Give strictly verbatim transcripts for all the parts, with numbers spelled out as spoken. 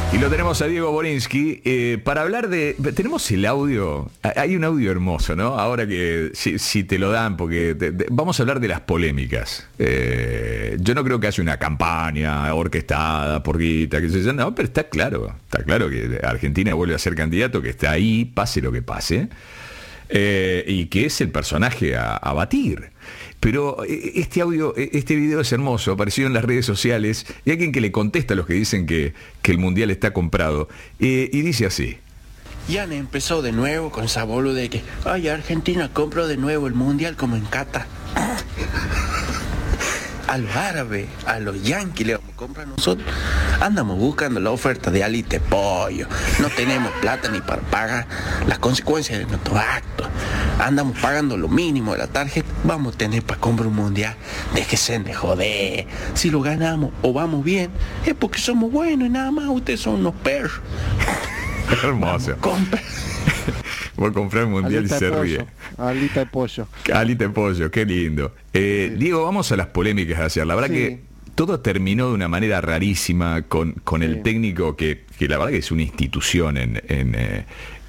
Y lo tenemos a Diego Borinsky eh, para hablar de... Tenemos el audio, hay un audio hermoso, ¿no? Ahora que si, si te lo dan, porque te, te, vamos a hablar de las polémicas. Eh, yo no creo que haya una campaña orquestada por guita, que se llama, no, pero está claro, está claro que Argentina vuelve a ser candidato, que está ahí, pase lo que pase, eh, y que es el personaje a, a batir. Pero este audio, este video es hermoso, apareció en las redes sociales, y hay alguien que le contesta a los que dicen que, que el Mundial está comprado, eh, y dice así. Ya empezó de nuevo con esa bolo de que, ay, Argentina compró de nuevo el Mundial como en Qatar. A los árabes, a los yanquis le vamos a comprar nosotros. Andamos buscando la oferta de alite pollo. No tenemos plata ni para pagar las consecuencias de nuestros actos. Andamos pagando lo mínimo de la tarjeta. Vamos a tener para comprar un mundial. Déjese de joder. Si lo ganamos o vamos bien, es porque somos buenos y nada más. Ustedes son unos perros. Hermoso. Compra. Voy a comprar el mundial Alita y se pollo. ríe. Alita de pollo. Alita de pollo, qué lindo. Eh, sí. Diego, vamos a las polémicas de ayer. La verdad sí. que todo terminó de una manera rarísima con, con el sí. técnico que, que la verdad que es una institución en, en, eh,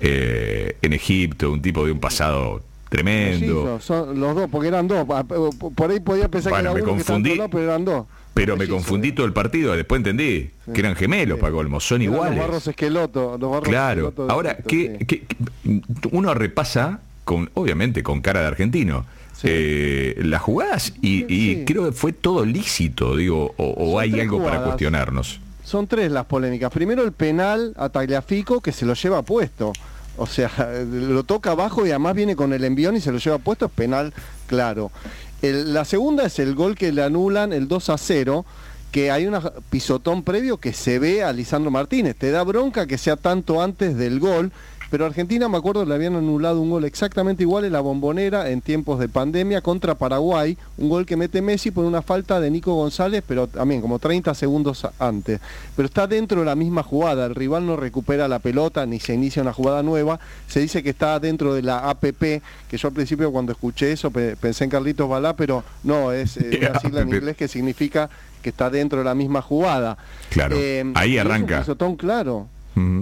eh, en Egipto, un tipo de un pasado tremendo. Sí, son los dos, porque eran dos. Por ahí podía pensar bueno, que era me uno confundí, que estaba pero eran dos. Pero me confundí todo el partido, después entendí sí. que eran gemelos, sí. para colmo, son eran iguales. Los Barros Esqueloto. Los barros claro, esqueloto ahora, Egipto, que, sí. que, que uno repasa, con obviamente con cara de argentino, sí. eh, las jugadas y, y sí. creo que fue todo lícito, digo, o, o hay algo jugadas. para cuestionarnos. Son tres las polémicas. Primero el penal a Tagliafico, que se lo lleva puesto. O sea, lo toca abajo y además viene con el envión y se lo lleva puesto, es penal, claro. El, la segunda es el gol que le anulan, el dos a cero, que hay un pisotón previo que se ve a Lisandro Martínez. Te da bronca que sea tanto antes del gol, pero Argentina, me acuerdo, le habían anulado un gol exactamente igual en la Bombonera en tiempos de pandemia contra Paraguay, un gol que mete Messi por una falta de Nico González, pero también como treinta segundos antes. Pero está dentro de la misma jugada, el rival no recupera la pelota ni se inicia una jugada nueva, se dice que está dentro de la A P P, que yo al principio cuando escuché eso pensé en Carlitos Balá, pero no, es eh, una sigla en inglés que significa que está dentro de la misma jugada. Claro, eh, ahí arranca. Es un pisotón claro. Uh-huh.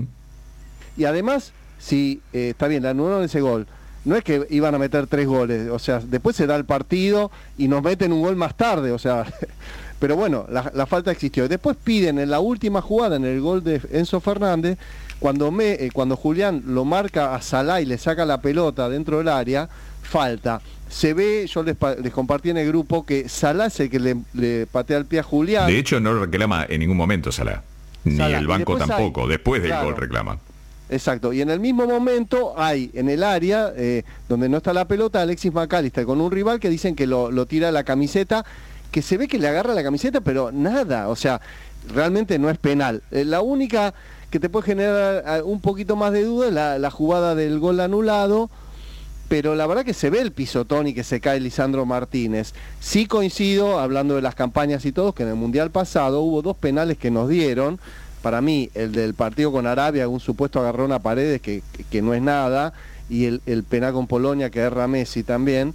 Y además, si eh, está bien, le anularon ese gol, no es que iban a meter tres goles, o sea, después se da el partido y nos meten un gol más tarde, o sea, pero bueno, la, la falta existió. Después piden en la última jugada, en el gol de Enzo Fernández, cuando, me, eh, cuando Julián lo marca a Salah y le saca la pelota dentro del área, falta. Se ve, yo les, les compartí en el grupo, que Salah es el que le, le patea el pie a Julián. De hecho, no lo reclama en ningún momento Salah, ni Salah. El banco tampoco, hay, después del claro. gol reclama. Exacto, y en el mismo momento hay en el área, eh, donde no está la pelota, Alexis McAllister con un rival que dicen que lo, lo tira a la camiseta, que se ve que le agarra la camiseta, pero nada, o sea, realmente no es penal. Eh, la única que te puede generar un poquito más de duda es la, la jugada del gol anulado, pero la verdad que se ve el pisotón y que se cae Lisandro Martínez. Sí coincido, hablando de las campañas y todo, que en el Mundial pasado hubo dos penales que nos dieron. Para mí, el del partido con Arabia, un supuesto agarrón a Paredes, que, que, que no es nada, y el, el penal con Polonia, que erra Messi también,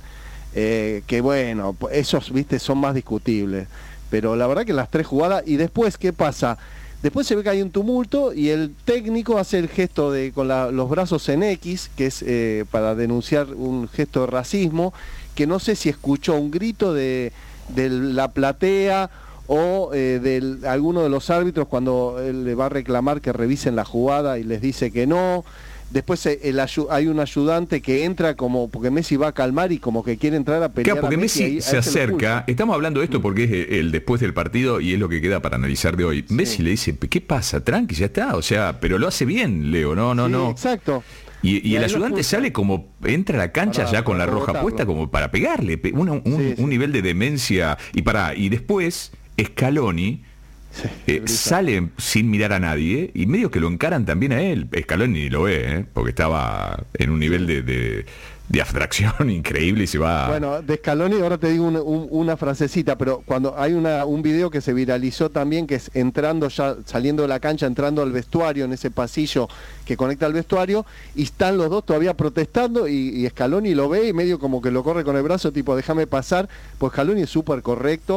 eh, que bueno, esos, viste, son más discutibles. Pero la verdad que las tres jugadas, y después, ¿qué pasa? Después se ve que hay un tumulto y el técnico hace el gesto de con la, los brazos en X, que es eh, para denunciar un gesto de racismo, que no sé si escuchó un grito de, de la platea o eh, de alguno de los árbitros cuando él le va a reclamar que revisen la jugada y les dice que no. Después el, hay un ayudante que entra como, porque Messi va a calmar y como que quiere entrar a pelear. Claro, porque a Messi, Messi ahí, se acerca, estamos hablando de esto porque es el después del partido y es lo que queda para analizar de hoy. Sí. Messi le dice, ¿qué pasa? Tranqui, ya está, o sea, pero lo hace bien, Leo, no, no, sí, no. Exacto. Y, y, y el ayudante sale como, entra a la cancha para, ya con la roja botarlo. puesta como para pegarle, un, un, sí, sí. un nivel de demencia, y para y después Scaloni sí, eh, sale sin mirar a nadie y medio que lo encaran también a él. Scaloni lo ve, ¿eh? Porque estaba en un nivel de, de, de abstracción increíble y se va... Bueno, de Scaloni ahora te digo un, un, una frasecita, pero cuando hay una, un video que se viralizó también, que es entrando ya, saliendo de la cancha, entrando al vestuario, en ese pasillo que conecta al vestuario, y están los dos todavía protestando y, y Scaloni lo ve y medio como que lo corre con el brazo, tipo déjame pasar, pues Scaloni es súper correcto,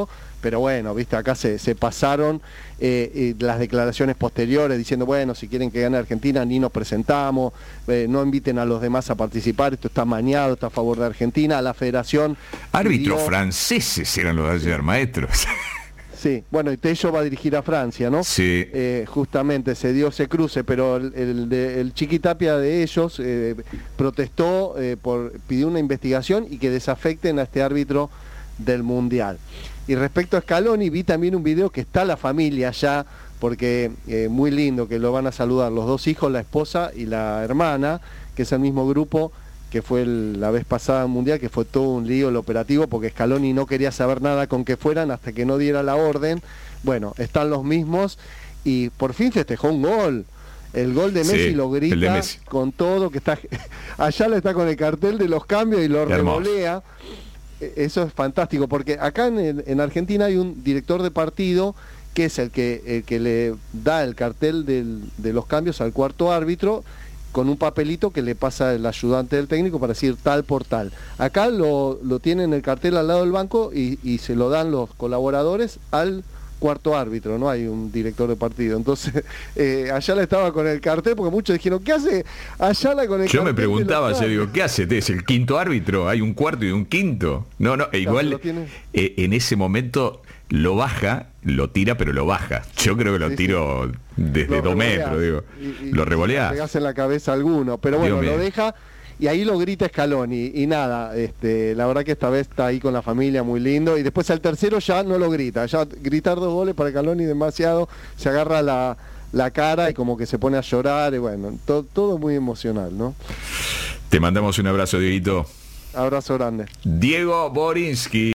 pero bueno, viste, acá se, se pasaron eh, eh, las declaraciones posteriores diciendo, bueno, si quieren que gane Argentina, ni nos presentamos, eh, no inviten a los demás a participar, esto está mañado, está a favor de Argentina, a la federación... Árbitros pidió... franceses eran los de ayer, maestros. Sí, bueno, y Tello va a dirigir a Francia, ¿no? Sí. Eh, justamente se dio ese cruce, pero el, el, de, el Chiquitapia de ellos eh, protestó, eh, por pidió una investigación y que desafecten a este árbitro del Mundial. Y respecto a Scaloni, vi también un video que está la familia allá, porque eh, muy lindo, que lo van a saludar los dos hijos, la esposa y la hermana, que es el mismo grupo que fue el, la vez pasada en Mundial, que fue todo un lío el operativo, porque Scaloni no quería saber nada con que fueran hasta que no diera la orden. Bueno, están los mismos y por fin festejó un gol. El gol de Messi, sí, lo grita Messi. Con todo, que está allá le está con el cartel de los cambios y lo revolea. Eso es fantástico, porque acá en, en Argentina hay un director de partido que es el que, el que le da el cartel del, de los cambios al cuarto árbitro, con un papelito que le pasa el ayudante del técnico para decir tal por tal. Acá lo, lo tienen el cartel al lado del banco y, y se lo dan los colaboradores al cuarto árbitro, no hay un director de partido. Entonces, eh, Ayala estaba con el cartel, porque muchos dijeron, ¿qué hace Ayala con el yo cartel? Yo me preguntaba, yo digo, ¿qué hace? ¿Es el quinto árbitro? ¿Hay un cuarto y un quinto? No, no, igual eh, en ese momento lo baja, lo tira, pero lo baja. Yo creo que lo sí, tiro sí. desde lo dos metros, digo. Y, y, lo revolea. Le pegas en la cabeza a alguno, pero bueno, Dios lo mío. Deja y ahí lo grita Scaloni. Y nada, este, la verdad que esta vez está ahí con la familia, muy lindo. Y después al tercero ya no lo grita. Ya gritar dos goles para Scaloni demasiado, se agarra la, la cara y como que se pone a llorar. Y bueno, to, todo muy emocional, ¿no? Te mandamos un abrazo, Dieguito. Abrazo grande. Diego Borinsky.